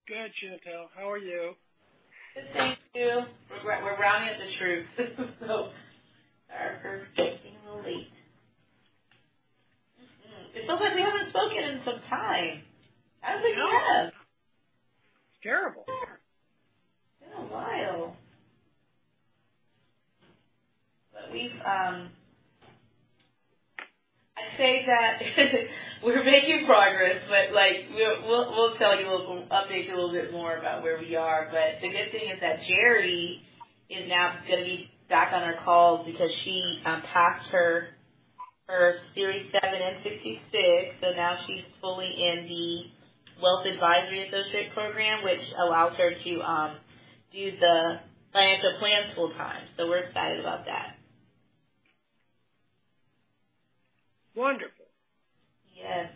Good, Chantel. How are you? Good, thank you. We're rounding up the troops. So, sorry for being a little late. It feels like we haven't spoken in some time. I don't think we have. It's terrible. It's been a while. But we've, I'd say that we're making progress, but like we'll tell you update you a little bit more about where we are. But the good thing is that Jerry is now going to be back on our calls because she passed her Series 7 and 66, so now she's fully in the Wealth Advisory Associate program, which allows her to do the financial plans full time. So we're excited about that. Wonderful. Yes.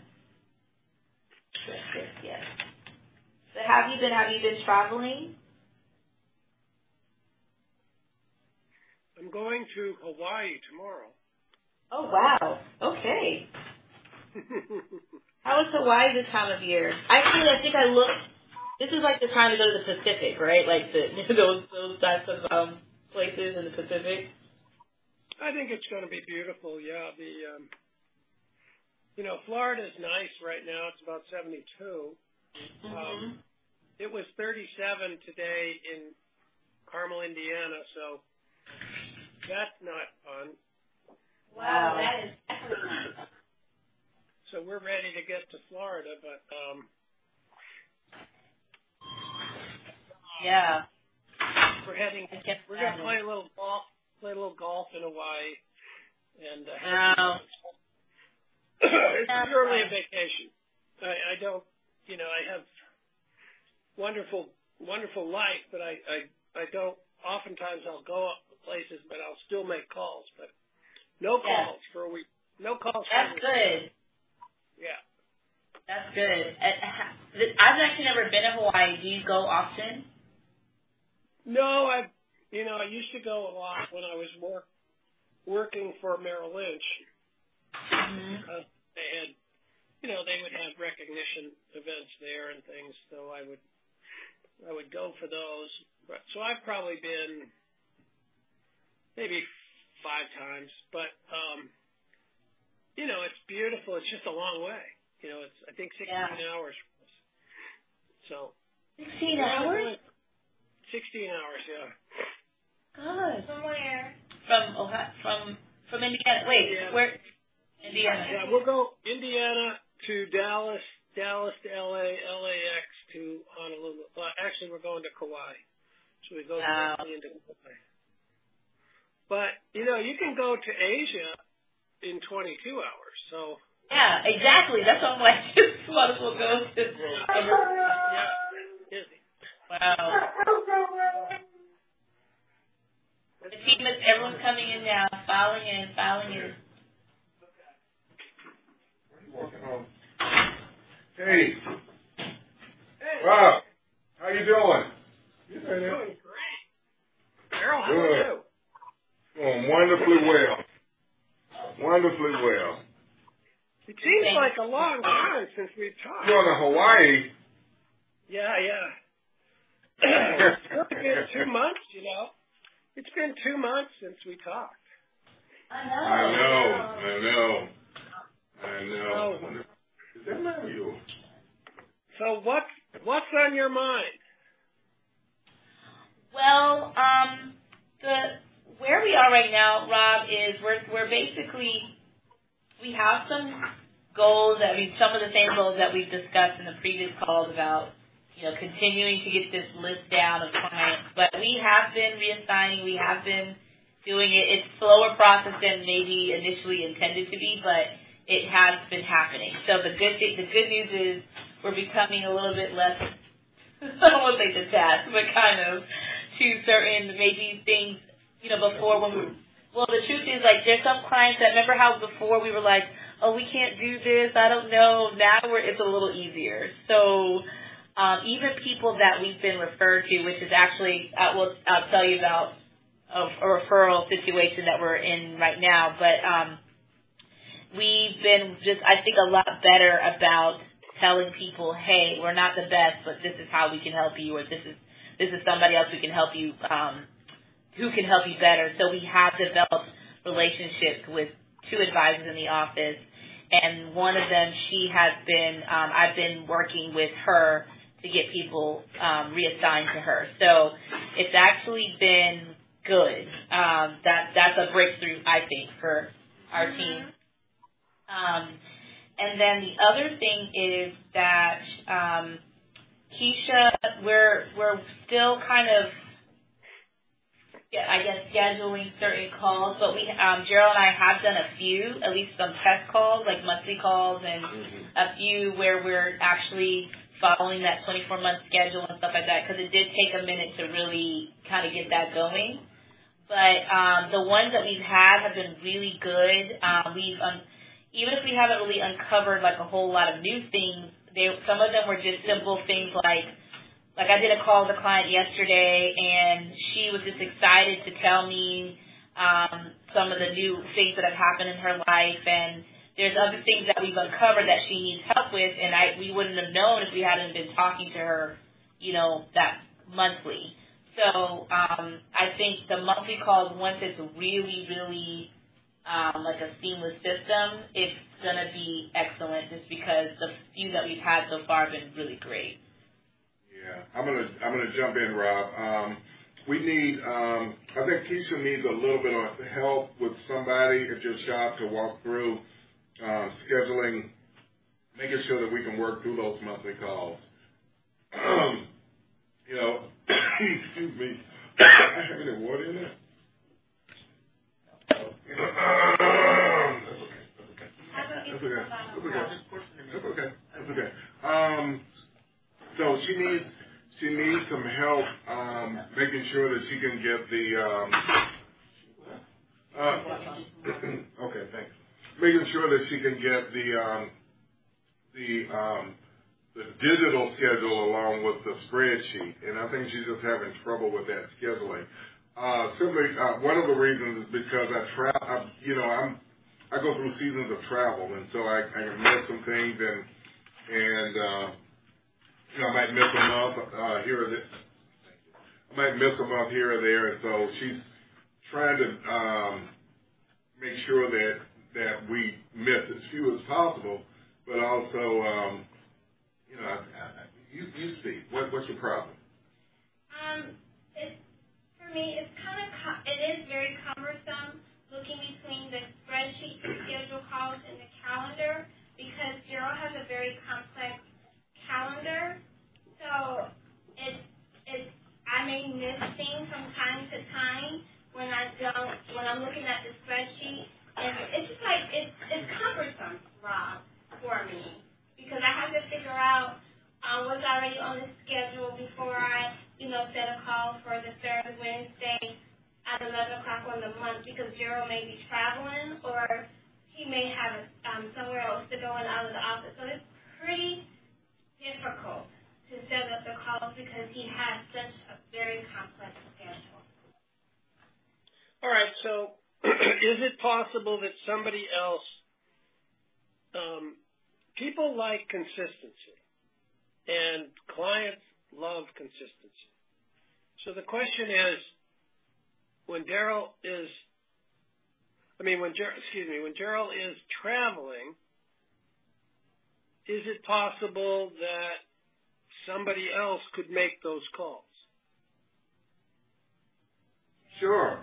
Yes. So have you been traveling? I'm going to Hawaii tomorrow. Oh, wow. Okay. How is Hawaii this time of year? Actually, I think I looked. This is like the time to go to the Pacific, right? Like those types of places in the Pacific. I think it's going to be beautiful. Yeah, Florida's nice right now. It's about 72. Mm-hmm. It was 37 today in Carmel, Indiana, so that's not fun. Wow, that is definitely nice. So we're ready to get to Florida, but yeah, we're going to play a little golf in Hawaii, and it's purely a vacation. I don't, I have wonderful life, but I don't. Oftentimes I'll go up places, but I'll still make calls, but no calls for a week. No calls. That's good. Yeah. That's good. I've actually never been to Hawaii. Do you go often? No, I used to go a lot when I was working for Merrill Lynch. Mm-hmm. They had, they would have recognition events there and things, so I would go for those. So I've probably been maybe 5 times, but it's beautiful. It's just a long way. It's I think 16 hours. So 16 hours? 16 hours, yeah. God. From where? From Ohio, from Indiana. Wait, where? Indiana. Yeah, we'll go Indiana to Dallas to LA, LAX to Honolulu. Actually, we're going to Kauai. So we go directly into Kauai. But, you can go to Asia in 22 hours, so. Yeah, exactly. That's what I'm like. Just might as well go. Yeah. Wow. The team is, everyone's coming in now, filing in. Hey. Rob, how you doing? You're doing great. Carol, how are you? Doing wonderfully well. It seems like a long time since we've talked. Going to Hawaii? Yeah. It's only been 2 months, It's been 2 months since we talked. I know. Is that not you? So what's on your mind? Well, where we are right now, Rob, is we're basically, we have some goals some of the same goals that we've discussed in the previous calls about, continuing to get this list down of clients. But we have been reassigning, we have been doing it. It's a slower process than maybe initially intended to be, but it has been happening. So the good news is we're becoming a little bit less, I don't want to say detached, but kind of to certain maybe things, before when the truth is, like, there's some clients that, remember how before we were like, oh, we can't do this, I don't know. Now it's a little easier. So even people that we've been referred to, which is actually, I'll tell you about a referral situation that we're in right now, but we've been just, I think, a lot better about telling people, hey, we're not the best, but this is how we can help you, or this is somebody else who can help you, who can help you better. So we have developed relationships with 2 advisors in the office, and one of them, she has been, I've been working with her to get people reassigned to her. So it's actually been good. That's a breakthrough, I think, for our team. And then the other thing is that Keisha, we're still kind of, I guess, scheduling certain calls, but we, Gerald and I have done a few, at least some test calls, like monthly calls, and a few where we're actually following that 24-month schedule and stuff like that, because it did take a minute to really kind of get that going. But the ones that we've had have been really good. We've even if we haven't really uncovered like a whole lot of new things, some of them were just simple things like I did a call with a client yesterday, and she was just excited to tell me some of the new things that have happened in her life, and there's other things that we've uncovered that she needs help with, and we wouldn't have known if we hadn't been talking to her, that monthly. So I think the monthly calls, once it's really, really like a seamless system, it's going to be excellent just because the few that we've had so far have been really great. Yeah, I'm gonna jump in, Rob. We need, I think Keisha needs a little bit of help with somebody at your shop to walk through scheduling, making sure that we can work through those monthly calls. Excuse me. I have any water in there? That's okay. So she needs some help making sure that she can get the okay, thanks. Making sure that she can get the digital schedule along with the spreadsheet, and I think she's just having trouble with that scheduling. Simply, one of the reasons is because I go through seasons of travel, and so I can miss some things, and I might miss a month here or there. I might miss a month here or there, and so she's trying to make sure that we miss as few as possible, but also, you speak. What's your problem? For me, it is very cumbersome looking between the spreadsheet, the schedule calls, and the calendar, because Gerald has a very complex calendar. So I may miss things from time to time when I'm looking at the spreadsheet, and it's just like it's cumbersome, Rob, for me, because I have to figure out what's already on the schedule before I set a call for the third Wednesday at 11 o'clock on the month, because Gerald may be traveling or he may have somewhere else to go and out of the office. So it's pretty difficult to set up the calls because he has such a very complex schedule. All right, so is it possible that somebody else, people like consistency, and clients love consistency. So the question is, when Gerald is traveling, is it possible that somebody else could make those calls? Sure.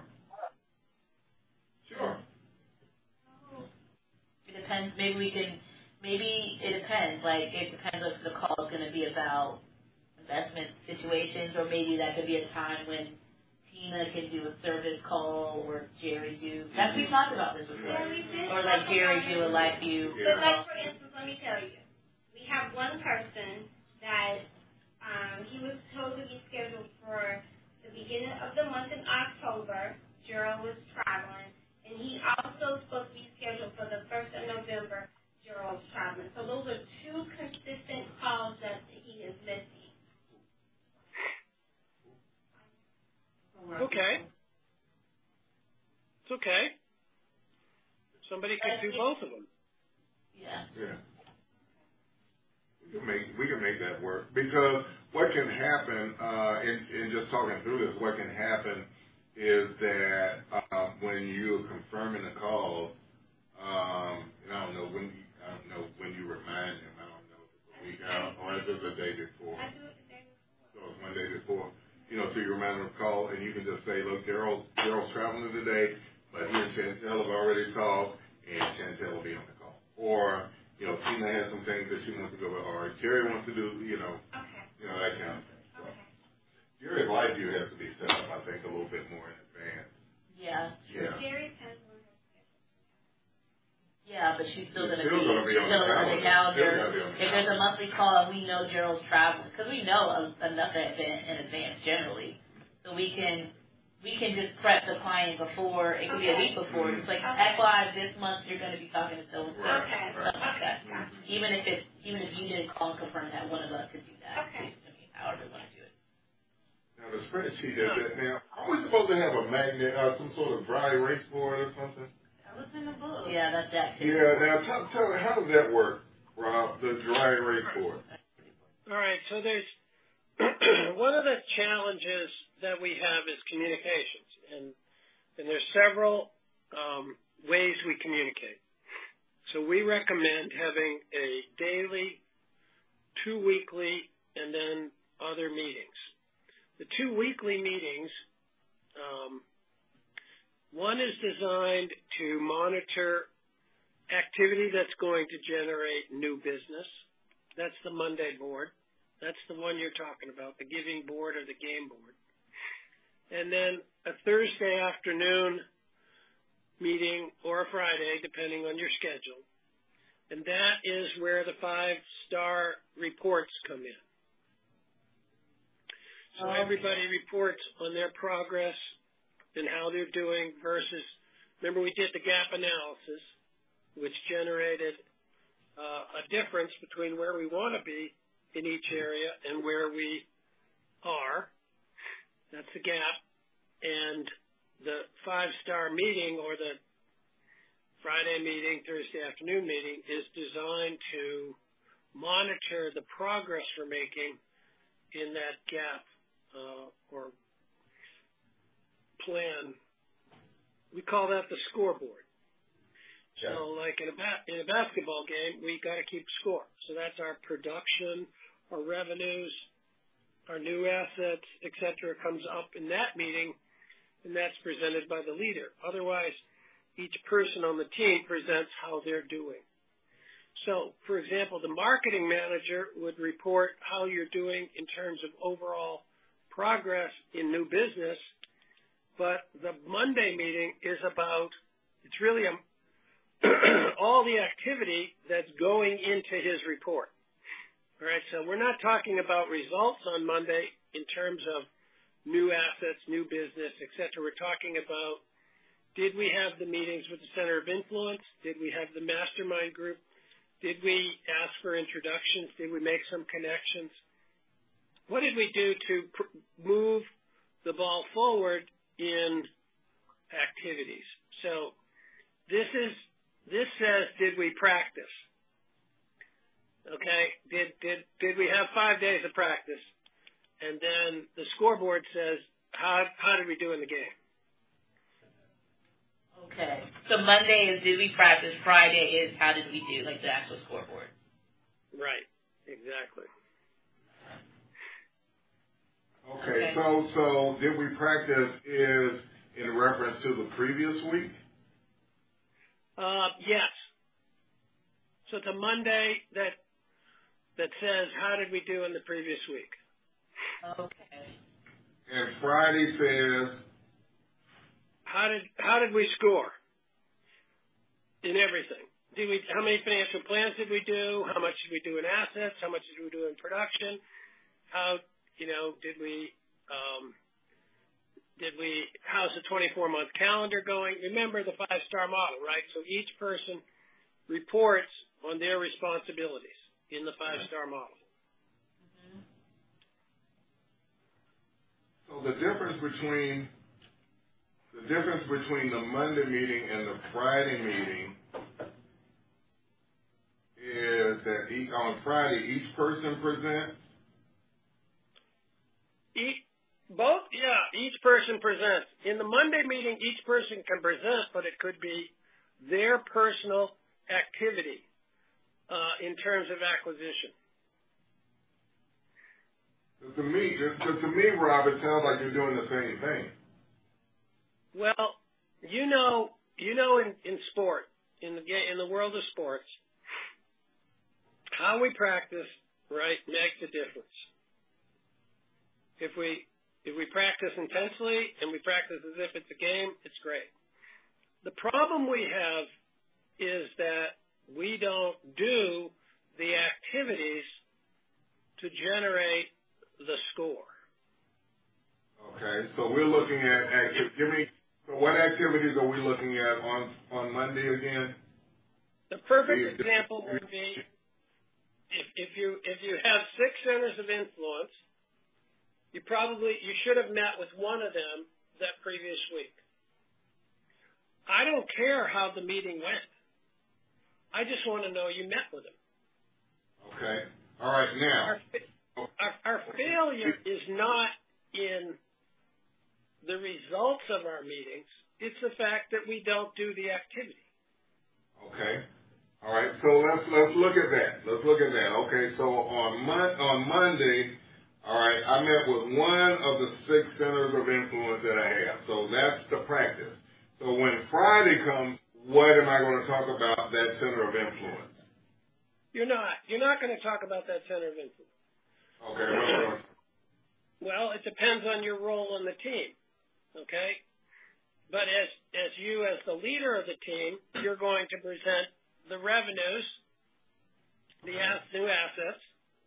It depends. Maybe it depends. Like, it depends if the call is going to be about investment situations, or maybe that could be a time when Tina can do a service call, or Jerry do. We've talked about this before. Yeah, we did. Or like Jerry do a live view. But like, for instance, let me tell you, we have one person that he was told to be scheduled for the beginning of the month in October. Gerald was traveling, and he also supposed to be scheduled for the 1st of November. Gerald's traveling. So those are 2 consistent calls that he is missing. Okay. It's okay. Somebody could do both of them. Yeah. we can make that work, because what can happen in just talking through this, what can happen is that when you're confirming the calls, and I don't know when you remind him. I don't know if it's a week out or if it's a day before. So it's one day before. So you remind him to call, and you can just say, look, Daryl's traveling today, but he and Chantel have already talked, and Chantel will be on the call. Or, Tina has some things that she wants to go with, or Jerry wants to do, that kind of thing. So Jerry's live view has to be set up, I think, a little bit more in advance. Yeah. Jerry has one. Yeah, but she's still going to be on the calendar. If there's a monthly call and we know Gerald's traveling, because we know enough in advance generally, so we can just prep the client before. It could be a week before. It's like, FYI, this month you're going to be talking to so and so. Okay. Stuff like that. Even if you didn't call and confirm that, one of us could do that. Okay. However you want to do it. Now the spreadsheet does that. Now, are we supposed to have a magnet, some sort of dry erase board or something? What's in the book? Yeah, that's that. Yeah, now tell me, how does that work, Rob, the dry erase board? All right, so there's one of the challenges that we have is communications, and there's several ways we communicate. So we recommend having a daily, 2 weekly, and then other meetings. The 2 weekly meetings, one is designed to monitor activity that's going to generate new business. That's the Monday board. That's the one you're talking about, the giving board or the game board. And then a Thursday afternoon meeting or a Friday, depending on your schedule. And that is where the 5-star reports come in. So everybody reports on their progress and how they're doing versus, remember we did the gap analysis, which generated a difference between where we want to be in each area and where we are. That's the gap. And the 5-star meeting or the Friday meeting, Thursday afternoon meeting is designed to monitor the progress we're making in that gap or plan. We call that the scoreboard. Yeah. So like in a basketball game, we got to keep score. So that's our production, our revenues, our new assets, et cetera, comes up in that meeting, and that's presented by the leader. Otherwise, each person on the team presents how they're doing. So, for example, the marketing manager would report how you're doing in terms of overall progress in new business, but the Monday meeting is about, it's really all the activity that's going into his report. All right, so we're not talking about results on Monday in terms of new assets, new business, et cetera. We're talking about, did we have the meetings with the Center of Influence? Did we have the mastermind group? Did we ask for introductions? Did we make some connections? What did we do to move the ball forward in activities? So this says, did we practice? Okay, did we have 5 days of practice? And then the scoreboard says, how did we do in the game? Okay, so Monday is did we practice, Friday is how did we do, like the actual scoreboard. Right, exactly. Okay, so did we practice is in reference to the previous week? Yes. So it's a Monday that says, how did we do in the previous week? Okay. And Friday says, how did we score in everything? How many financial plans did we do? How much did we do in assets? How much did we do in production? How, how's the 24-month calendar going? Remember the 5-star model, right? So each person reports on their responsibilities in the 5-star model. So the difference between the Monday meeting and the Friday meeting is that that on Friday each person presents? Each person presents. In the Monday meeting, each person can present, but it could be their personal activity in terms of acquisition. To me, Rob, it sounds like you're doing the same thing. Well, in sport, in the world of sports, how we practice, right, makes a difference. If we practice intensely and we practice as if it's a game, it's great. The problem we have is that we don't do the activities to generate the score. Okay, so we're looking at what activities are we looking at on Monday again? The perfect example would be if you have 6 centers of influence, you should have met with one of them that previous week. I don't care how the meeting went. I just want to know you met with them. Okay. All right. Now, our failure is not in the results of our meetings. It's the fact that we don't do the activity. Okay. All right. So let's look at that. Okay. So on Monday, all right, I met with one of the 6 centers of influence that I have. So that's the practice. So when Friday comes, what am I going to talk about that center of influence? You're not going to talk about that center of influence. Okay. Well, it depends on your role on the team. Okay? But as the leader of the team, you're going to present the revenues, the new assets.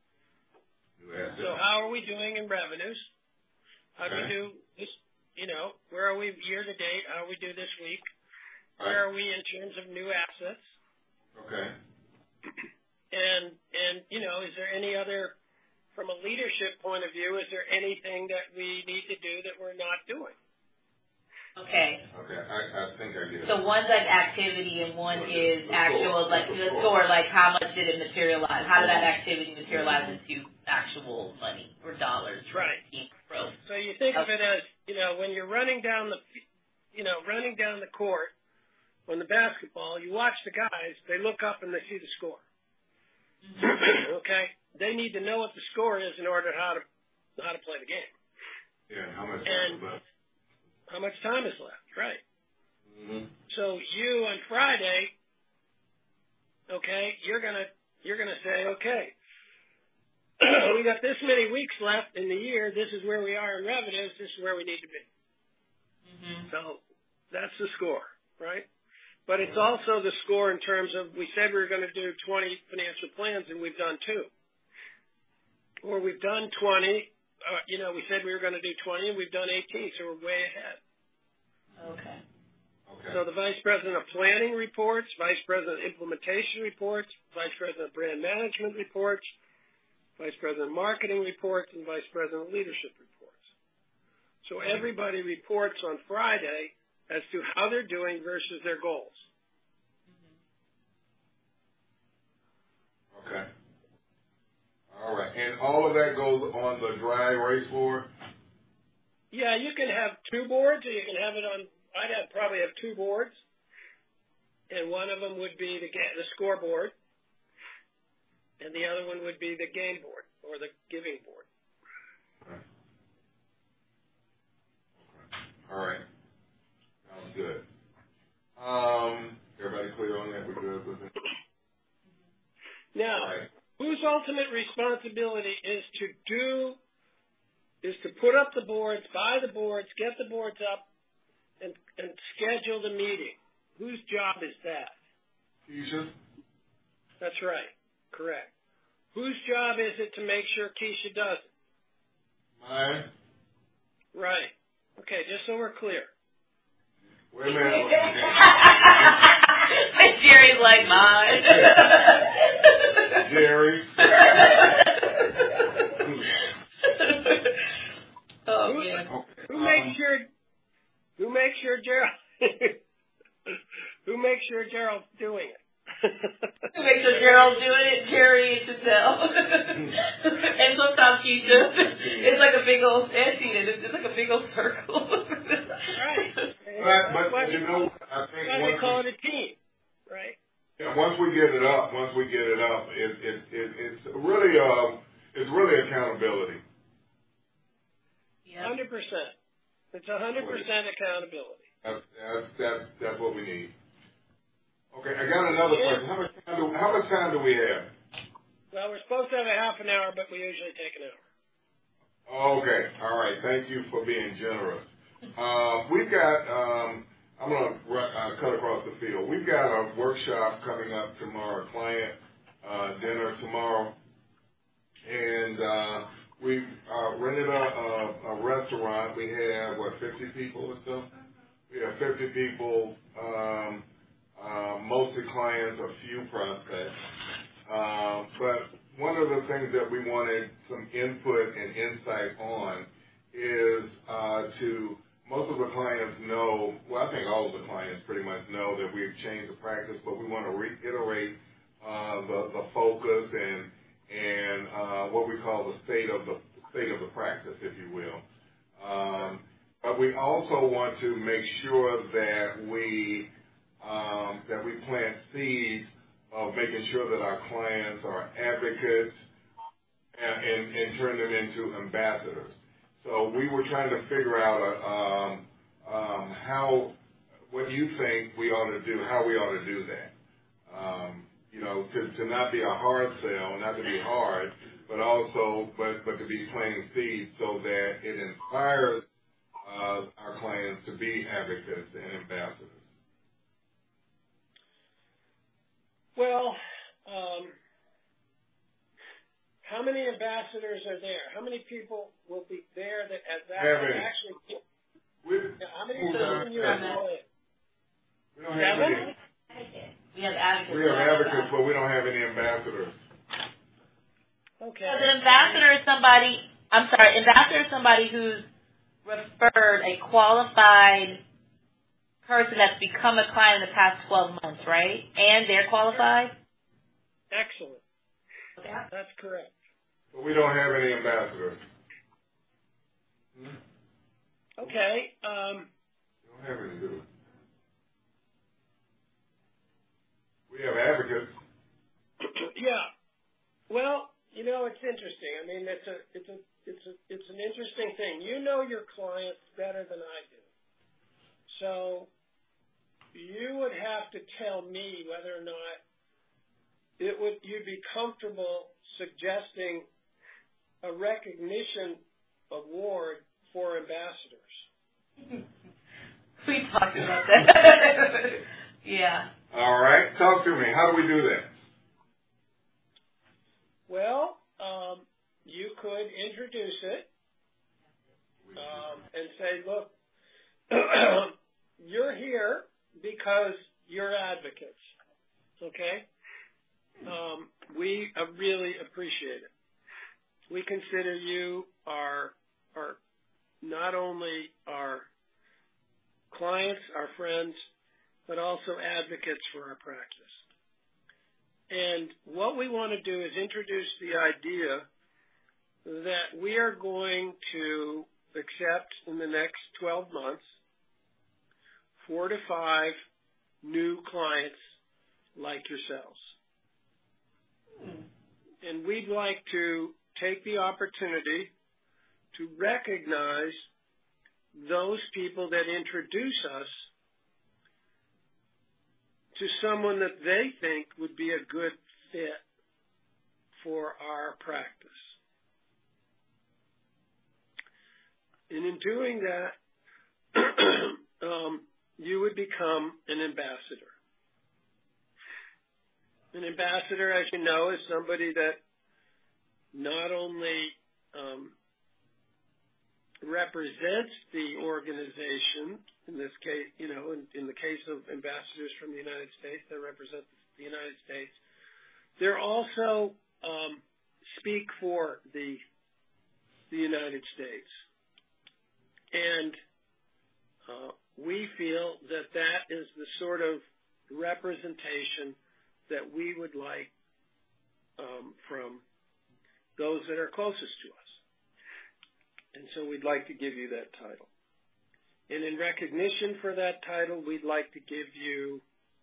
So how are we doing in revenues? How do we do this? Where are we year to date? How do we do this week? Where are we in terms of new assets? Okay. And is there any other, from a leadership point of view, is there anything that we need to do that we're not doing? Okay. Okay, I think I get it. So one's like activity and one is actual, like the score, like how much did it materialize? How did that activity materialize into actual money or dollars? Right. Growth. So you think of it as, when you're running down the court on the basketball, you watch the guys, they look up and they see the score. Mm-hmm. Okay? They need to know what the score is in order how to play the game. Yeah, how much time is left? How much time is left, right. Mm-hmm. So you on Friday, okay, you're gonna say, okay, we got this many weeks left in the year, this is where we are in revenues, this is where we need to be. Mm-hmm. So that's the score, right? But it's also the score in terms of, we said we were going to do 20 financial plans and we've done 2. Or we've done 20, we said we were going to do 20 and we've done 18, so we're way ahead. Okay. So the Vice President of Planning reports, Vice President of Implementation reports, Vice President of Brand Management reports, Vice President of Marketing reports, and Vice President of Leadership reports. So everybody reports on Friday as to how they're doing versus their goals. Okay. All right. And all of that goes on the dry erase board? Yeah, you can have 2 boards, or you can have it on, probably have 2 boards. And one of them would be the scoreboard, and the other one would be the game board, or the giving board. Okay. All right. Sounds good. Everybody clear on that? We're good with it? Now, whose ultimate responsibility is to put up the boards, buy the boards, get the boards up, and schedule the meeting? Whose job is that? Keisha? That's right. Correct. Whose job is it to make sure Keisha does it? Mine. Right. Okay, just so we're clear. Wait a minute. Jerry's like, mine. Jerry. Who makes sure Gerald who makes sure Gerald's doing it? Make sure Gerald's doing it, Jerry, and Giselle. And sometimes Keisha. It's like a big old, it's like a big old circle. Right. But you know, I think why we call it a team, right? Yeah, once we get it up, it's really accountability. 100%. It's 100% accountability. That's what we need. Okay, I got another question. How much time do we have? Well, we're supposed to have a half an hour, but we usually take an hour. Okay, all right. Thank you for being generous. We've got, I'm going to cut across the field. We've got a workshop coming up tomorrow, a client dinner tomorrow, and we've rented a restaurant. We have, 50 people or so? We have 50 people, mostly clients, a few prospects. But one of the things that we wanted some input and insight on is most of the clients know, well, I think all of the clients pretty much know that we've changed the practice, but we want to reiterate the focus and what we call the state of the practice, if you will. But we also want to make sure that we plant seeds of making sure that our clients are advocates and turn them into ambassadors. So we were trying to figure out what you think we ought to do, how we ought to do that. To not be a hard sell, not to be hard, but to be planting seeds so that it inspires our clients to be advocates and ambassadors. Well, how many ambassadors are there? How many people will be there that actually? How many people in your employee? We don't have any. We have advocates. We have advocates, but we don't have any ambassadors. Okay. So the ambassador is somebody. Ambassador is somebody who's referred a qualified person that's become a client in the past 12 months, right? And they're qualified? Excellent. Okay. That's correct. But we don't have any ambassadors. Okay. We don't have any, do we? We have advocates. Yeah. Well, it's interesting. I mean, it's an interesting thing. You know your clients better than I do. So you would have to tell me whether or not you'd be comfortable suggesting a recognition award for ambassadors. We talked about that. Yeah. All right. Talk to me. How do we do that? Well, you could introduce it and say, look, you're here because you're advocates, okay? We really appreciate it. We consider you our not only our clients, our friends, but also advocates for our practice. And what we want to do is introduce the idea that we are going to accept in the next 12 months 4 to 5 new clients like yourselves. And we'd like to take the opportunity to recognize those people that introduce us to someone that they think would be a good fit for our practice. And in doing that, you would become an ambassador. An ambassador, as you know, is somebody that not only represents the organization, in this case, in the case of ambassadors from the United States, they represent the United States. They're also speak for the United States. And we feel that is the sort of representation that we would like from those that are closest to us. And so we'd like to give you that title. And in recognition for that title, we'd like to give you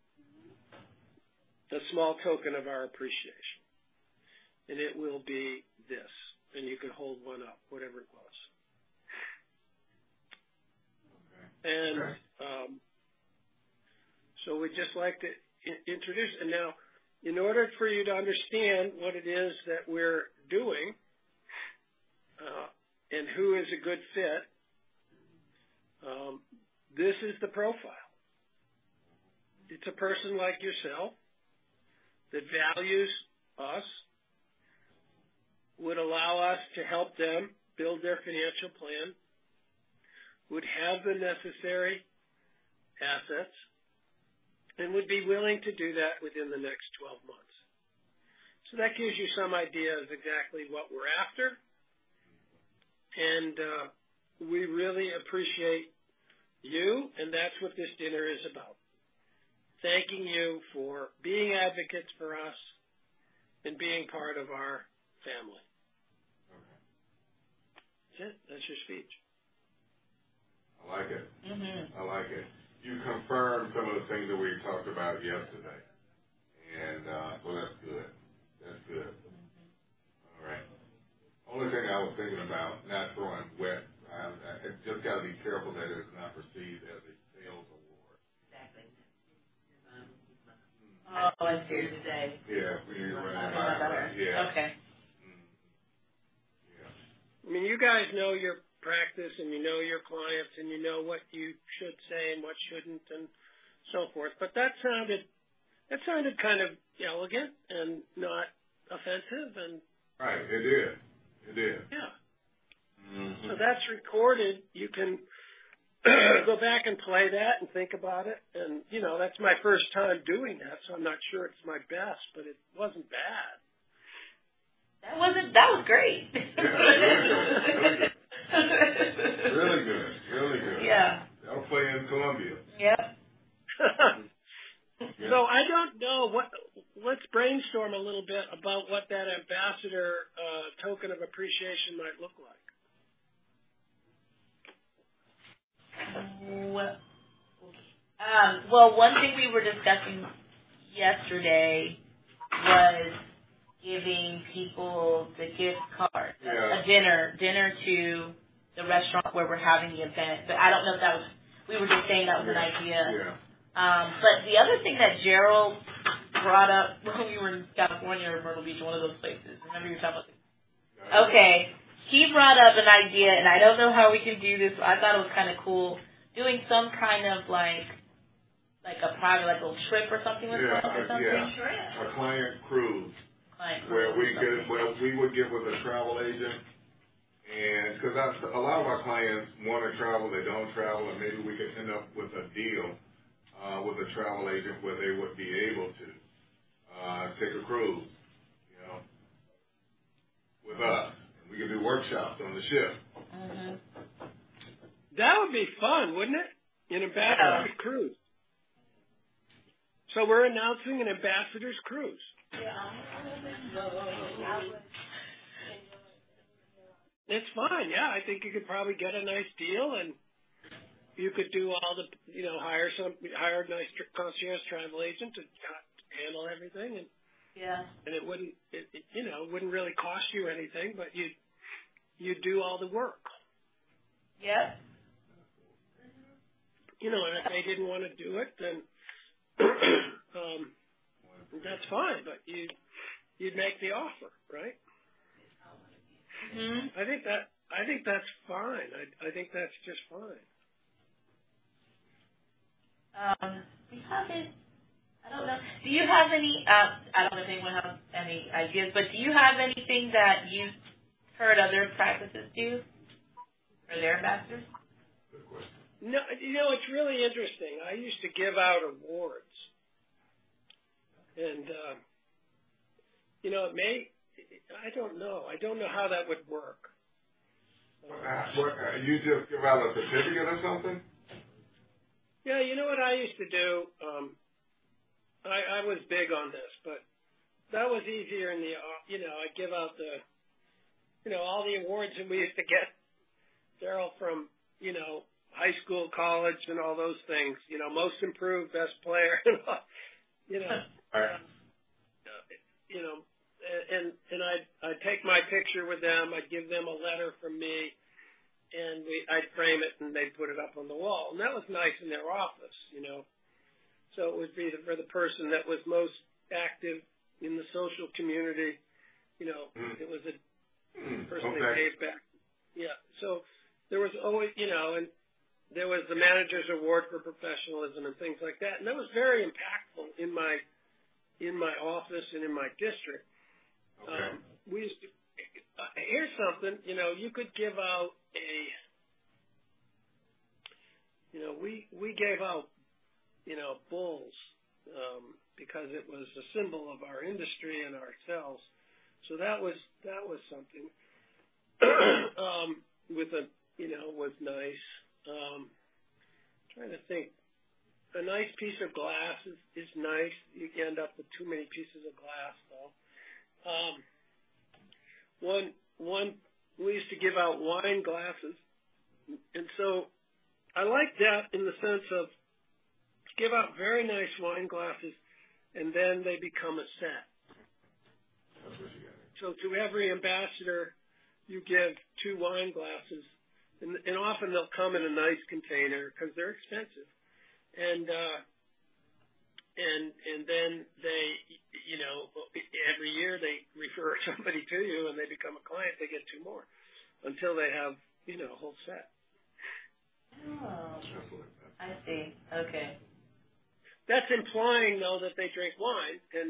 a small token of our appreciation. And it will be this. And you can hold one up, whatever it was. And so we'd just like to introduce. And now, in order for you to understand what it is that we're doing and who is a good fit, this is the profile. It's a person like yourself that values us, would allow us to help them build their financial plan, would have the necessary assets, and would be willing to do that within the next 12 months. So that gives you some idea of exactly what we're after. And we really appreciate you, and that's what this dinner is about. Thanking you for being advocates for us and being part of our family. That's it. That's your speech. I like it. I like it. You confirmed some of the things that we talked about yesterday. And so that's good. That's good. All right. Only thing I was thinking about, not throwing wet, I just got to be careful that it's not perceived as a sales award. Exactly. Oh, I see today. Yeah, we need to run that by. Yeah. Okay. I mean, you guys know your practice and you know your clients and you know what you should say and what shouldn't and so forth. But that sounded kind of elegant and not offensive and right, it did. It did. Yeah. Mm-hmm. So that's recorded. You can go back and play that and think about it. And, you know, that's my first time doing that, so I'm not sure it's my best, but it wasn't bad. That was great. Yeah, really good. Really good. Yeah. I'll play in Columbia. Yep. Yeah. So I don't know let's brainstorm a little bit about what that ambassador token of appreciation might look like. Well, one thing we were discussing yesterday was giving people the gift card, a dinner to the restaurant where we're having the event. But I don't know if that was, we were just saying that was an idea. Yeah. But the other thing that Gerald brought up when we were in California or Myrtle Beach, one of those places, remember you were talking about this? Okay. He brought up an idea, and I don't know how we can do this, but I thought it was kind of cool, doing some kind of like a private, like a little trip or something with us or something. Yeah, a client cruise. Where we would get with a travel agent, and because a lot of our clients want to travel, they don't travel, and maybe we could end up with a deal with a travel agent where they would be able to take a cruise, you know, with us. And we could do workshops on the ship. Mm-hmm. That would be fun, wouldn't it? An ambassador's cruise. So we're announcing an ambassador's cruise. It's fine, yeah. I think you could probably get a nice deal, and you could do all the, hire a nice concierge travel agent to handle everything, and it wouldn't really cost you anything, but you'd do all the work. Yeah. And if they didn't want to do it, then that's fine, but you'd make the offer, right? Mm-hmm. I think that's fine. I think that's just fine. We haven't. I don't know. Do you have any? I don't know if anyone has any ideas, but do you have anything that you've heard other practices do for their ambassadors? No, it's really interesting. I used to give out awards. And, it may, I don't know. I don't know how that would work. You just give out a certificate or something? Yeah, you know what I used to do? I was big on this, but that was easier in the, I give out the, all the awards that we used to get, Daryl, from, high school, college, and all those things, most improved, best player, and I'd take my picture with them, I'd give them a letter from me, and I'd frame it, and they'd put it up on the wall. And that was nice in their office, So it would be for the person that was most active in the social community, it was a person they gave back. Yeah. So there was always, and there was the manager's award for professionalism and things like that. And that was very impactful in my office and in my district. Okay. We used to, here's something, you could give out we gave out, bulls, because it was a symbol of our industry and ourselves. So that was something, was nice. Trying to think, a nice piece of glass is nice. You end up with too many pieces of glass, though. We used to give out wine glasses, and so I like that in the sense of give out very nice wine glasses, and then they become a set. That's what you got. So to every ambassador, you give 2 wine glasses, and often they'll come in a nice container because they're expensive, and then they, every year they refer somebody to you, and they become a client. They get 2 more until they have, a whole set. Oh, I see. Okay. That's implying, though, that they drink wine, and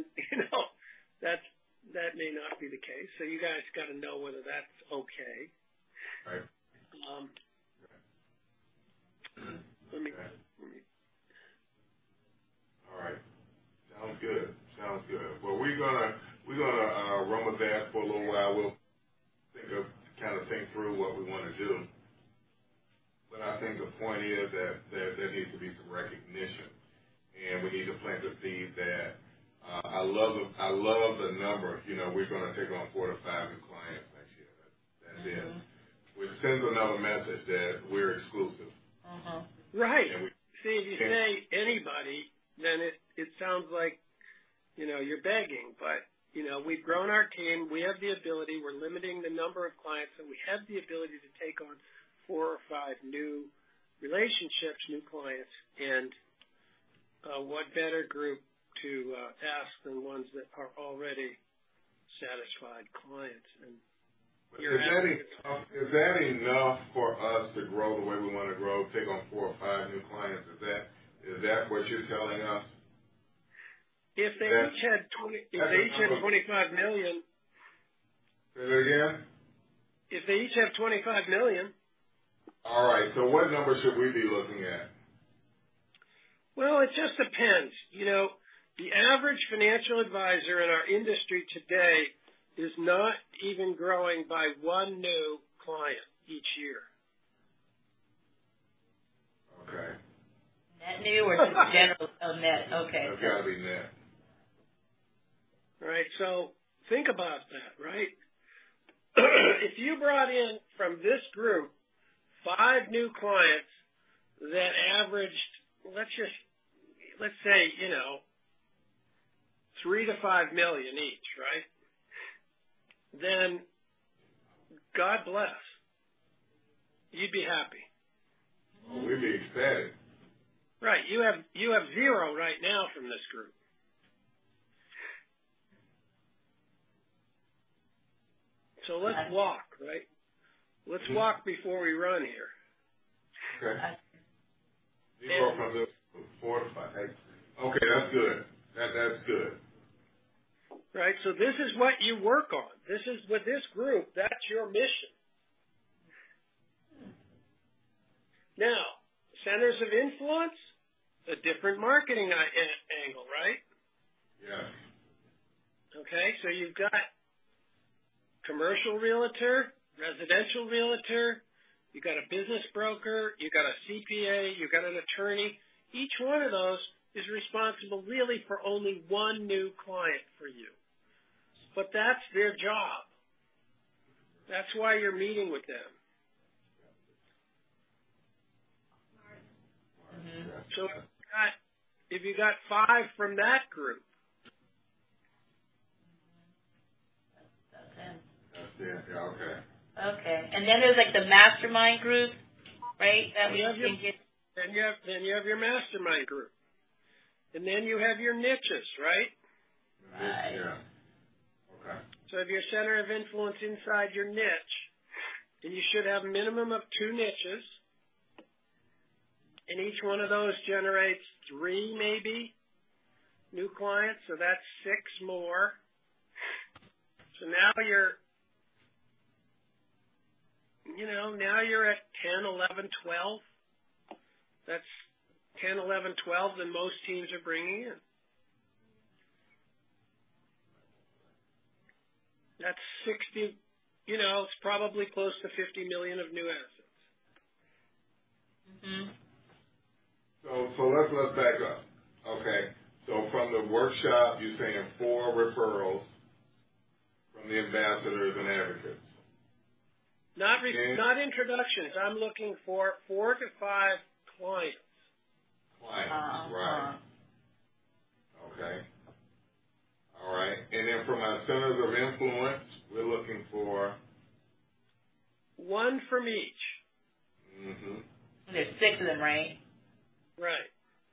that may not be the case. So you guys got to know whether that's okay. Right. Let me. All right. Sounds good. Well, we're gonna run with that for a little while. We'll think through what we want to do. But I think the point is that there needs to be some recognition, and we need to plant the seed that I love the number. We're going to take on 4 to 5 new clients next year. That's it. Which sends another message that we're exclusive. Right. See, if you say anybody, then it sounds like you're begging. But we've grown our team. We have the ability. We're limiting the number of clients, and we have the ability to take on 4 or 5 new relationships, new clients, and what better group to ask than ones that are already satisfied clients? And is that enough for us to grow the way we want to grow? Take on 4 or 5 new clients. Is that what you're telling us? If they each had 25 million. Say that again. If they each have 25 million. All right. So what number should we be looking at? Well, it just depends. The average financial advisor in our industry today is not even growing by 1 new client each year. Okay. Net new or just general? Oh, net. Okay. That's got to be net. All right. So think about that, right? If you brought in from this group 5 new clients that averaged, let's say, 3 to 5 million each, right? Then God bless. You'd be happy. Oh, we'd be ecstatic. Right. You have 0 right now from this group. So let's walk, right? Let's walk before we run here. Okay. You go from the 4 to 5. Okay, that's good. That's good. Right. So this is what you work on. This is with this group. That's your mission. Now, centers of influence, a different marketing angle, right? Yeah. Okay. So you've got commercial realtor, residential realtor, you got a business broker, you got a CPA, you got an attorney. Each one of those is responsible really for only one new client for you. But that's their job. That's why you're meeting with them. Mm-hmm. So if you got 5 from that group, yeah, okay. Okay, and then there's like the mastermind group, right? That then you have your mastermind group, and then you have your niches, right? Right. Yeah. Okay. So if your center of influence inside your niche, and you should have a minimum of 2 niches, and each one of those generates 3 maybe new clients, so that's 6 more. So now you're at 10, 11, 12. That's 10, 11, 12 that most teams are bringing in. That's 60, it's probably close to 50 million of new assets. Mm-hmm. So let's back up. Okay. So from the workshop, you're saying 4 referrals from the ambassadors and advocates. Not introductions. I'm looking for 4 to 5 clients. Right. Okay. All right. And then from our centers of influence, we're looking for 1 from each. Mm-hmm. There's 6 of them, right? Right.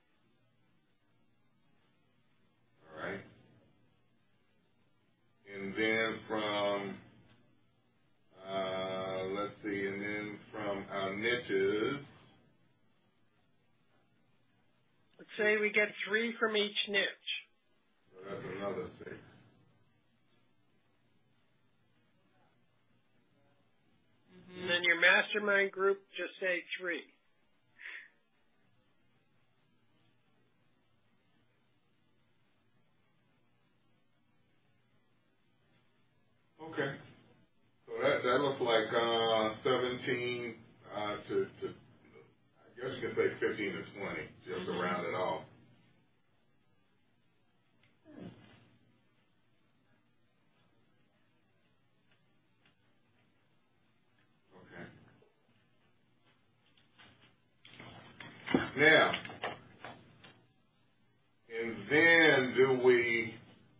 All right. And then from and then from our niches. Let's say we get 3 from each niche. So that's another 6. Mm-hmm. And then your mastermind group, just say 3. Okay. So that looks like 17 to I guess you can say 15 to 20, just to round it off. Okay. Now, and then do we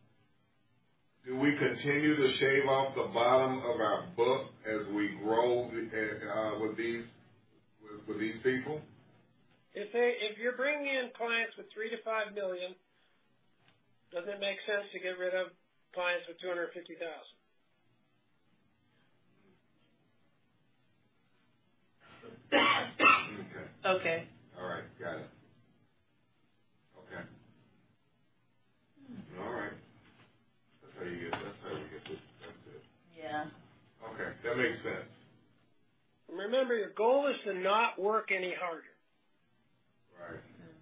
continue to shave off the bottom of our book as we grow with these people? If you're bringing in clients with 3 to 5 million, doesn't it make sense to get rid of clients with 250,000? Okay. All right, got it. Okay. All right. That's how we get this. That's it. Yeah. Okay, that makes sense. Remember, your goal is to not work any harder. Right.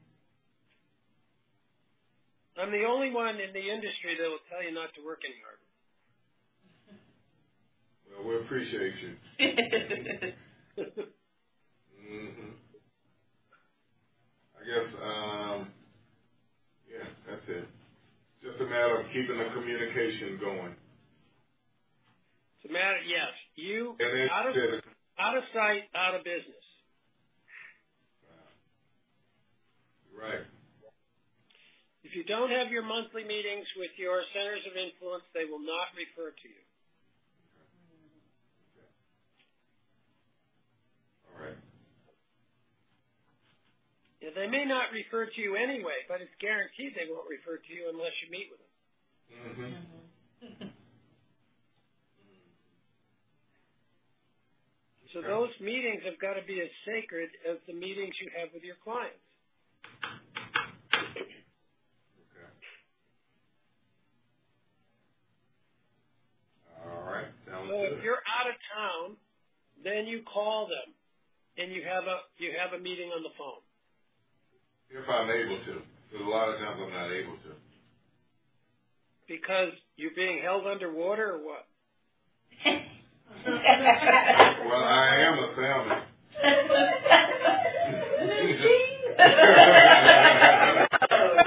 I'm the only one in the industry that will tell you not to work any harder. Well, we appreciate you. Mm-hmm. I guess, yeah, that's it. Just a matter of keeping the communication going. It's a matter, yes. You and out of sight, out of business. Right. If you don't have your monthly meetings with your centers of influence, they will not refer to you. All right. Yeah, they may not refer to you anyway, but it's guaranteed they won't refer to you unless you meet with them. Mm-hmm. So those meetings have got to be as sacred as the meetings you have with your clients. Okay. All right. Sounds good. If you're out of town, then you call them, and you have a meeting on the phone. If I'm able to. Because a lot of times I'm not able to. Because you're being held underwater or what? Well, I am a salmon.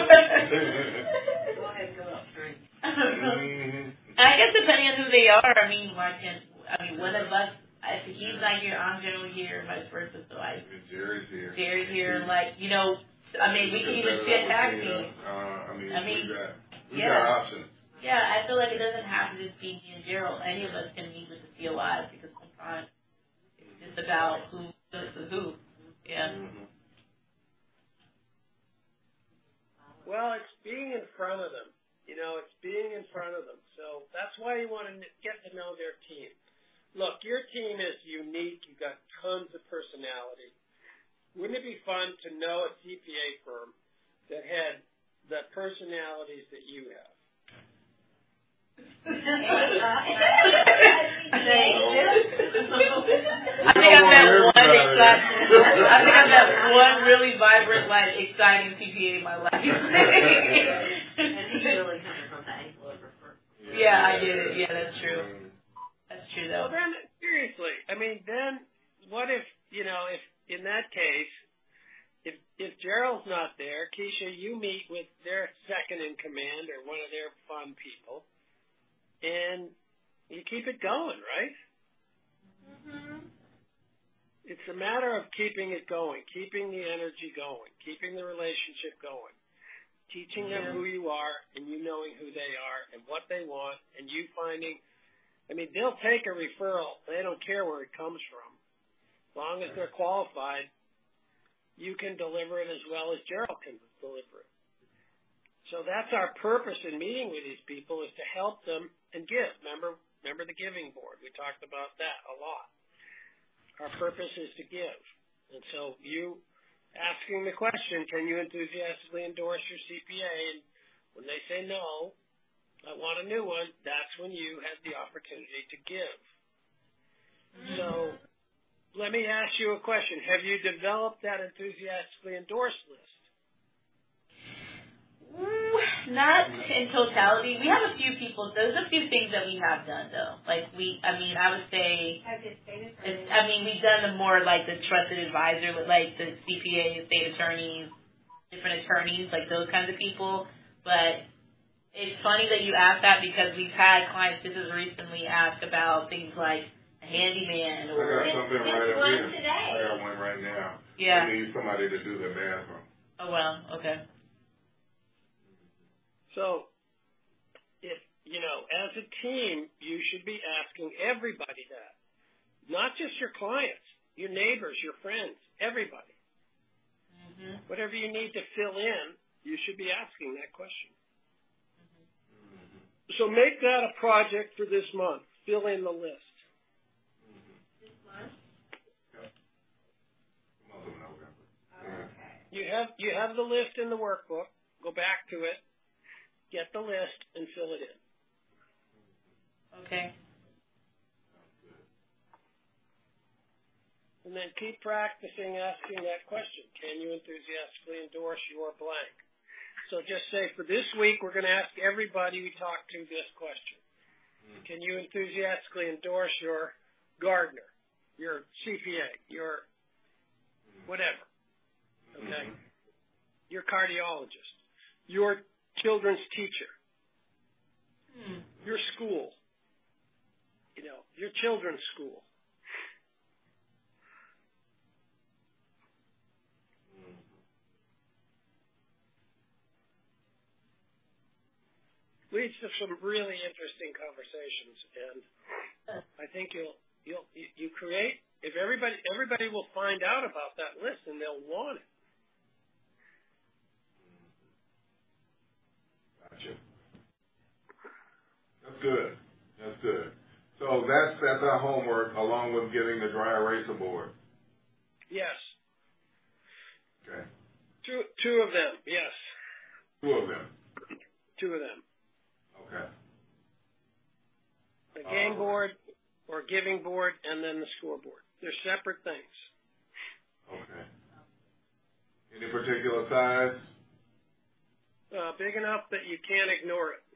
are. I mean, one of us, if he's not here, I'm generally here, and vice versa. So Jerry's here. Jerry's here, and like, you know, I mean, we can even fit tag team. We got options. Yeah, I feel like it doesn't have to just be me and Gerald. Any of us can meet with the COIs because sometimes it's just about who does the who. Yeah. Mm-hmm. Well, it's being in front of them. You know, it's being in front of them. So that's why you want to get to know their team. Look, your team is unique. You've got tons of personality. Wouldn't it be fun to know a CPA firm that had the personalities that you have? I think I've met one really vibrant, like, exciting CPA in my life. And he's really coming from that angle of refer. Yeah, I get it. Yeah, that's true. That's true, though. Well, then, seriously, I mean, then what if, you know, if in that case, if Gerald's not there, Keisha, you meet with their second in command or one of their fun people, and you keep it going, right? Mm-hmm. It's a matter of keeping it going, keeping the energy going, keeping the relationship going, teaching them who you are and you knowing who they are and what they want and you finding, I mean, they'll take a referral. They don't care where it comes from. As long as they're qualified, you can deliver it as well as Gerald can deliver it. So that's our purpose in meeting with these people, is to help them and give. Remember the giving board. We talked about that a lot. Our purpose is to give. And so you asking the question, can you enthusiastically endorse your CPA? And when they say no, I want a new one, that's when you have the opportunity to give. Mm-hmm. So let me ask you a question. Have you developed that enthusiastically endorsed list? Not in totality. We have a few people. There's a few things that we have done, though. Like I would say, we've done the more like the trusted advisor with like the CPA, state attorneys, different attorneys, like those kinds of people. But it's funny that you asked that because we've had clients just as recently ask about things like a handyman or. I got something right up here. Today. I got one right now. Yeah. I need somebody to do the bathroom. Oh well, okay. So, if, you know, as a team, you should be asking everybody that. Not just your clients, your neighbors, your friends, everybody. Mm-hmm. Whatever you need to fill in, you should be asking that question. Mm-hmm. So make that a project for this month. Fill in the list. This month? Month of November. Okay. You have the list in the workbook. Go back to it. Get the list and fill it in. Okay. And then keep practicing asking that question. Can you enthusiastically endorse your blank? So just say, for this week, we're going to ask everybody we talk to this question. Can you enthusiastically endorse your gardener, your CPA, your whatever, okay? Your cardiologist, your children's teacher, your school, you know, your children's school. Leads to some really interesting conversations, and I think you create, if everybody will find out about that list and they'll want it. Gotcha. That's good. That's good. So that's our homework, along with getting the dry eraser board. Yes. Okay. Two of them. Yes. Two of them. Okay. The game board or giving board, and then the scoreboard. They're separate things. Okay. Any particular size? Big enough that you can't ignore it.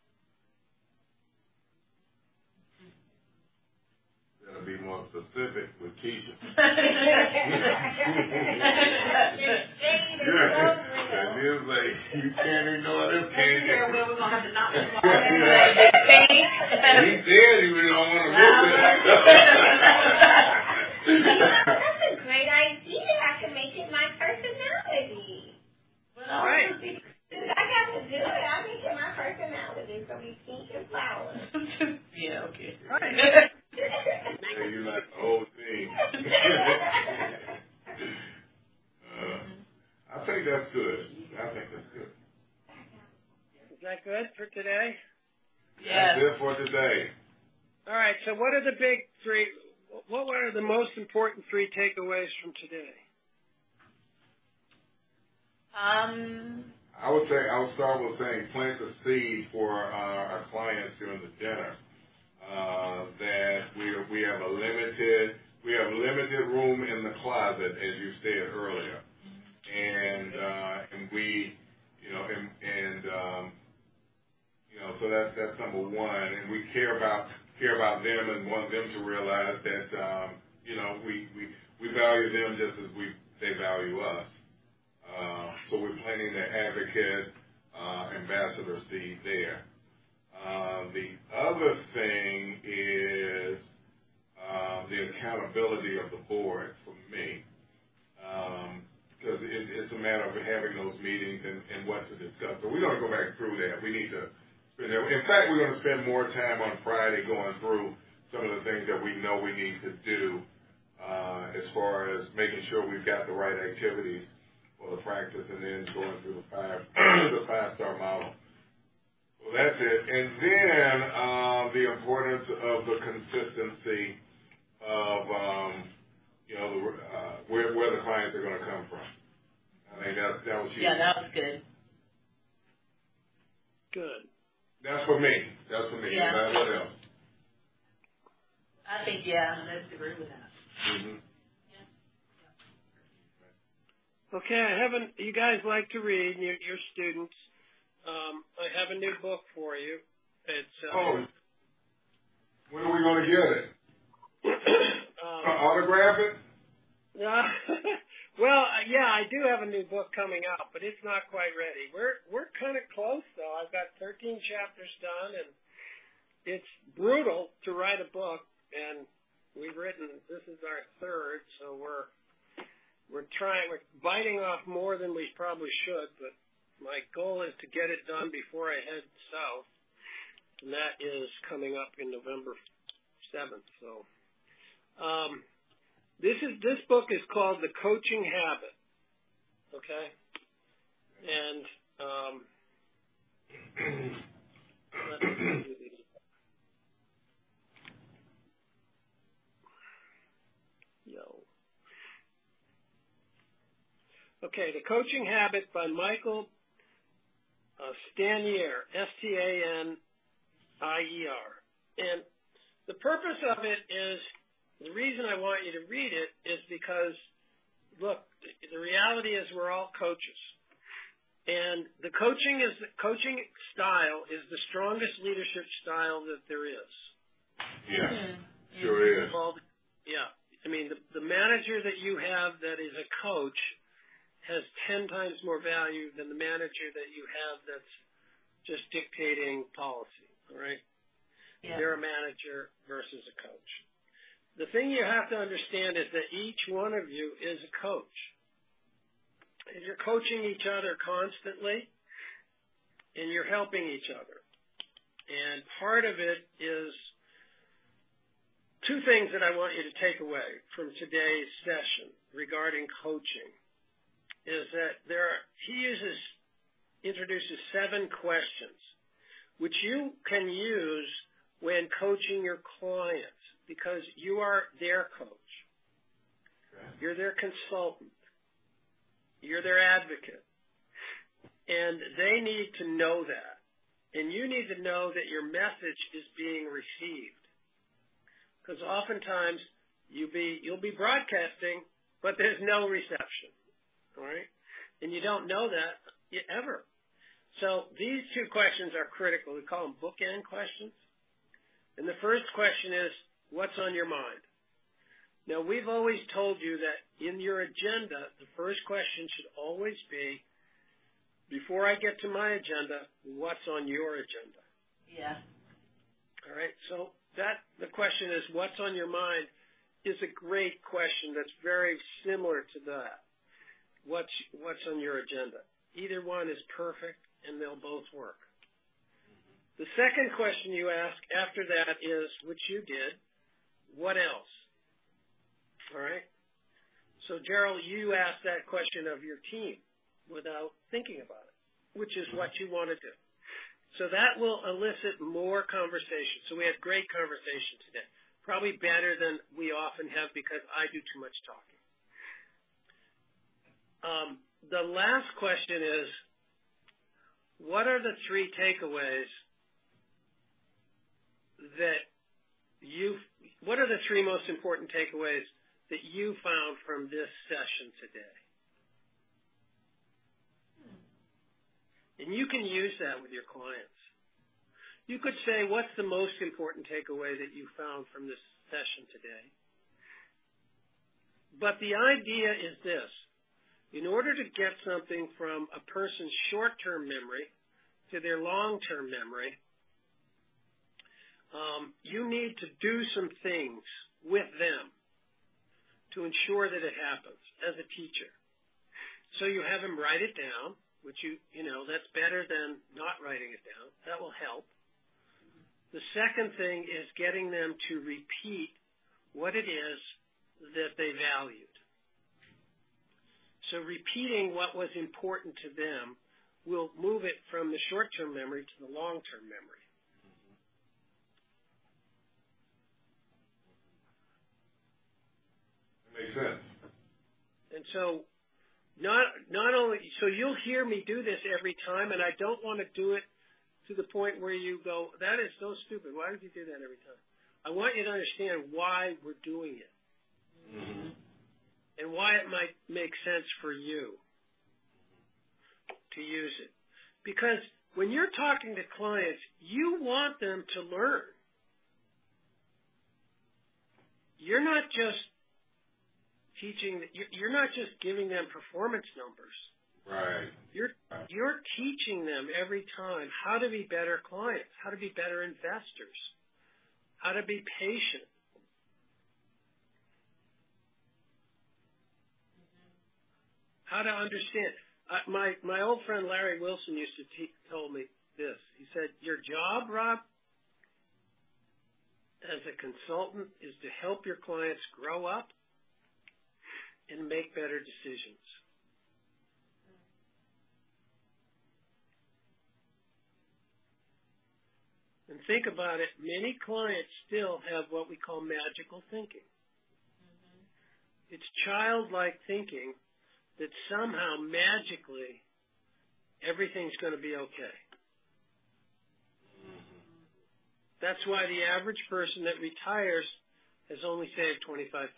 Gotta be more specific with Keisha. that. This like, you can't ignore this, can you? We're going to have to knock them off. He said he don't want to move it. That's a great idea. I can make it my personality. All right. I got to do it. I make it my personality. So we pink and flowers. Yeah, okay. Right. Hey, you're like the whole thing. I think that's good. Is that good for today? Yeah. That's it for today. All right. So what are the big three? What are the most important three takeaways from today? I would start with saying plant the seed for our clients during the dinner. That we have limited room in the closet, as you said earlier, and we, so that's number one, and we care about them and want them to realize that we value them just as they value us. So we're planting the advocate ambassador seed there. The other thing is the accountability of the board for me, because it's a matter of having those meetings and what to discuss. So we're going to go back through that. We need to spend that. In fact, we're going to spend more time on Friday going through some of the things that we know we need to do as far as making sure we've got the right activities for the practice, and then going through the five-star model. Well, that's it. And then the importance of the consistency of where the clients are going to come from. I think that was huge. Yeah, that was good. Good. That's for me. Yeah. What else? I think, yeah. I disagree with that. Mm-hmm. Okay, you guys like to read, and you're students. I have a new book for you. It's when are we going to get it? Autograph it? Well, yeah, I do have a new book coming out, but it's not quite ready. We're kind of close, though. I've got 13 chapters done, and it's brutal to write a book, and this is our third, so we're biting off more than we probably should, but my goal is to get it done before I head south, and that is coming up in November 7th. So, this book is called The Coaching Habit. Okay, and let me do these. Okay, The Coaching Habit by Michael Stanier, Stanier. And the purpose of it is, the reason I want you to read it is because, look, the reality is we're all coaches. And the coaching style is the strongest leadership style that there is. Yeah, sure is. Yeah. I mean, the manager that you have that is a coach has 10 times more value than the manager that you have that's just dictating policy, all right? Yeah. They're a manager versus a coach. The thing you have to understand is that each one of you is a coach. And you're coaching each other constantly, and you're helping each other. And part of it is two things that I want you to take away from today's session regarding coaching. Is that he introduces 7 questions, which you can use when coaching your clients, because you are their coach. You're their consultant. You're their advocate. And they need to know that. And you need to know that your message is being received. Because oftentimes you'll be broadcasting, but there's no reception. All right? And you don't know that ever. So these 2 questions are critical. We call them bookend questions. And the first question is, what's on your mind? Now, we've always told you that in your agenda, the first question should always be, before I get to my agenda, what's on your agenda? Yeah. All right. So the question is, what's on your mind, is a great question that's very similar to that. What's on your agenda? Either one is perfect, and they'll both work. The second question you ask after that is, which you did, what else? All right? So, Gerald, you asked that question of your team without thinking about it, which is what you want to do. So that will elicit more conversation. So we had great conversation today, probably better than we often have because I do too much talking. The last question is, what are the three takeaways what are the three most important takeaways that you found from this session today? And you can use that with your clients. You could say, what's the most important takeaway that you found from this session today? But the idea is this. In order to get something from a person's short-term memory to their long-term memory, you need to do some things with them to ensure that it happens as a teacher. So you have them write it down, which that's better than not writing it down. That will help. The second thing is getting them to repeat what it is that they valued. So repeating what was important to them will move it from the short-term memory to the long-term memory. Makes sense. And so not only, so you'll hear me do this every time, and I don't want to do it to the point where you go, that is so stupid. Why did you do that every time? I want you to understand why we're doing it. Mm-hmm. And why it might make sense for you to use it. Because when you're talking to clients, you want them to learn. You're not just you're not just giving them performance numbers. Right. You're teaching them every time how to be better clients, how to be better investors, how to be patient. How to understand. My old friend Larry Wilson used to told me this. He said, your job, Rob, as a consultant is to help your clients grow up and make better decisions. And think about it, many clients still have what we call magical thinking. Mm-hmm. It's childlike thinking that somehow magically everything's going to be okay. Mm-hmm. That's why the average person that retires has only saved $25,000.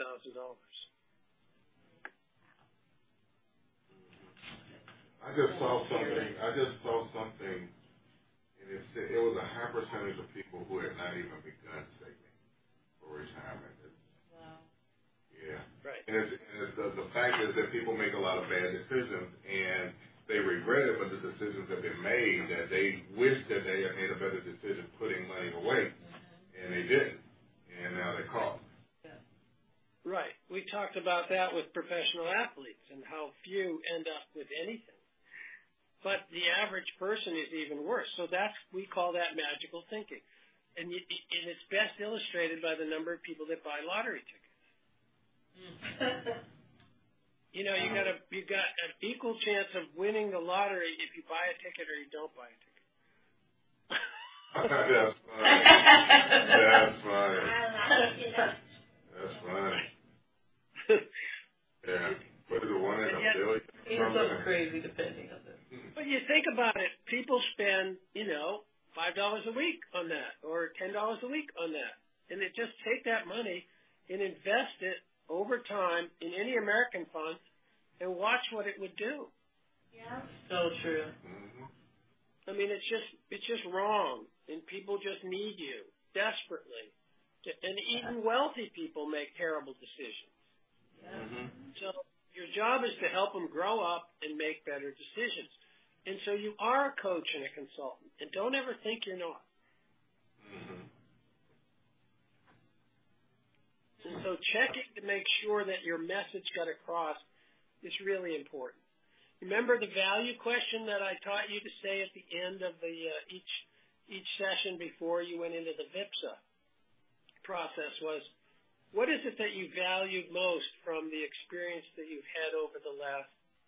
I just saw something, and it was a high percentage of people who had not even begun saving for retirement. Wow. Yeah. Right. And the fact is that people make a lot of bad decisions, and they regret it, but the decisions have been made that they wish that they had made a better decision putting money away, and they didn't, and now they're caught. Yeah. Right. We talked about that with professional athletes and how few end up with anything. But the average person is even worse. So we call that magical thinking. And it's best illustrated by the number of people that buy lottery tickets. You got an equal chance of winning the lottery if you buy a ticket or you don't buy a ticket. That's funny. That's funny. Yeah. What is it, one in a billion? It's so crazy depending on this. But you think about it, people spend, $5 a week on that or $10 a week on that. And they just take that money and invest it over time in any American fund and watch what it would do. Yeah. So true. Mm-hmm. I mean, it's just wrong. And people just need you desperately. And even wealthy people make terrible decisions. Yeah. Mm-hmm. So your job is to help them grow up and make better decisions. And so you are a coach and a consultant, and don't ever think you're not. Mm-hmm. And so checking to make sure that your message got across is really important. Remember the value question that I taught you to say at the end of the each session before you went into the VIPSA process was, what is it that you valued most from the experience that you've had over the last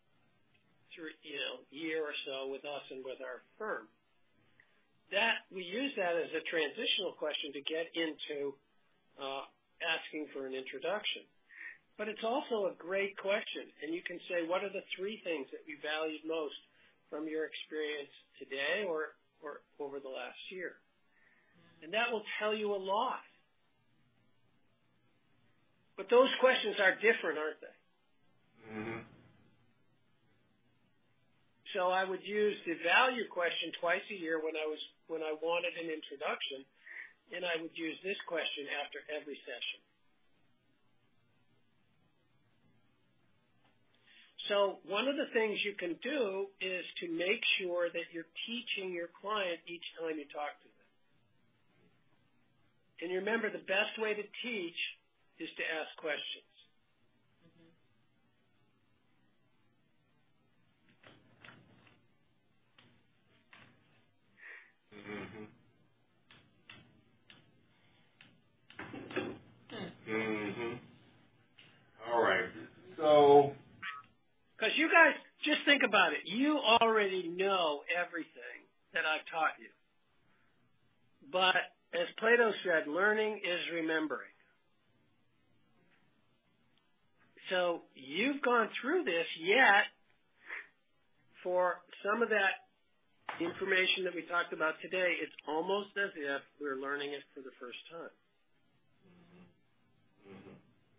year or so with us and with our firm? That we use that as a transitional question to get into asking for an introduction. But it's also a great question, and you can say, what are the three things that you valued most from your experience today or over the last year? And that will tell you a lot. But those questions are different, aren't they? Mm-hmm. So I would use the value question twice a year when I wanted an introduction, and I would use this question after every session. So one of the things you can do is to make sure that you're teaching your client each time you talk to them. And you remember, the best way to teach is to ask questions. Mm-hmm. Mm-hmm. All right. So, because you guys, just think about it. You already know everything that I've taught you. But as Plato said, learning is remembering. So you've gone through this, yet for some of that information that we talked about today, it's almost as if we're learning it for the first time. mm-hmm.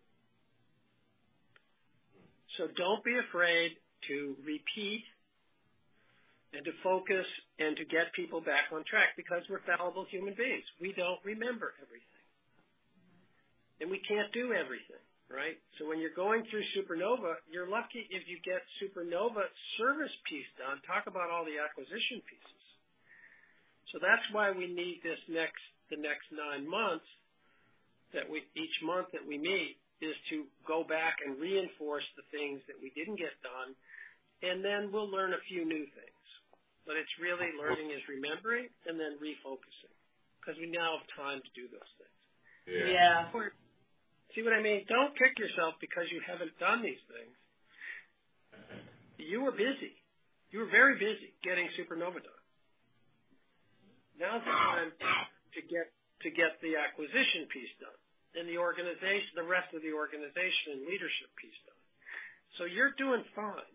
So don't be afraid to repeat and to focus and to get people back on track, because we're fallible human beings. We don't remember everything. And we can't do everything, right? So when you're going through Supernova, you're lucky if you get Supernova service piece done. Talk about all the acquisition pieces. So that's why we need the next 9 months each month that we meet is to go back and reinforce the things that we didn't get done, and then we'll learn a few new things. But it's really learning is remembering and then refocusing, because we now have time to do those things. Yeah. See what I mean? Don't kick yourself because you haven't done these things. You were busy. You were very busy getting Supernova done. Now's the time to get the acquisition piece done, and the organization, the rest of the organization and leadership piece done. So you're doing fine.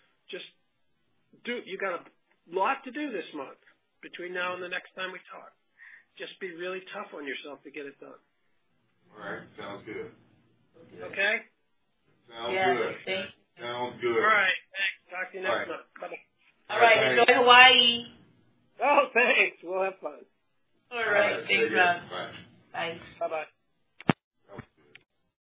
You got a lot to do this month between now and the next time we talk. Just be really tough on yourself to get it done. All right. Sounds good. Okay? Sounds good. Thanks. Sounds good. All right. Thanks. Talk to you next month. Bye-bye. All right. Enjoy Hawaii. Oh, thanks. We'll have fun. All right. Thanks, Rob. Bye. Bye. Bye-bye.